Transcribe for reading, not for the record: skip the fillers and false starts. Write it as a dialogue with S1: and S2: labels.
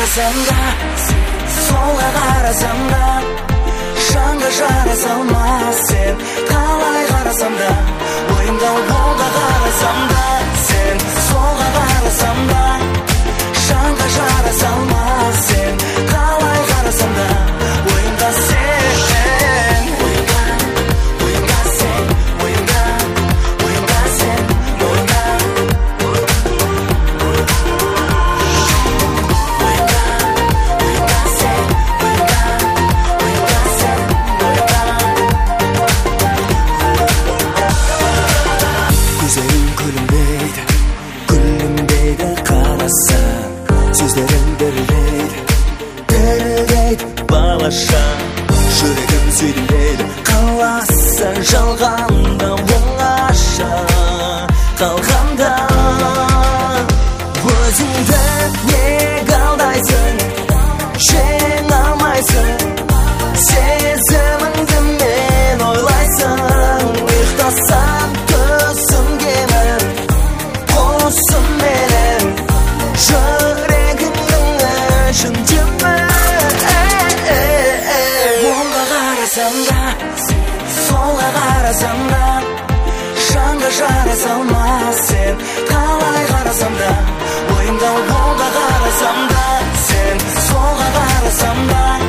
S1: қарасам да, солға қарасам да, жанға жара салмас сен. Қалай қарасам да, ойымда оңға қарасам да, сен. Солға қарасам да, жанға жара салмас сен. Қалай қарасам да, ойымда сен. Жүрегім сүйдім дейді қаласың жалғанда оңаша қалғанда өзіңді неге алдайсың жеңе алмайсың сезіміңді мен ойлайсың ұйықтасам түсімгемін қосымменен жүрегімнің ішіндемін. Солға қарасам да, жанға жара салмас сен. Қалай қарасам да, ойымда оңға қарасам да, сен. Солға қарасам да,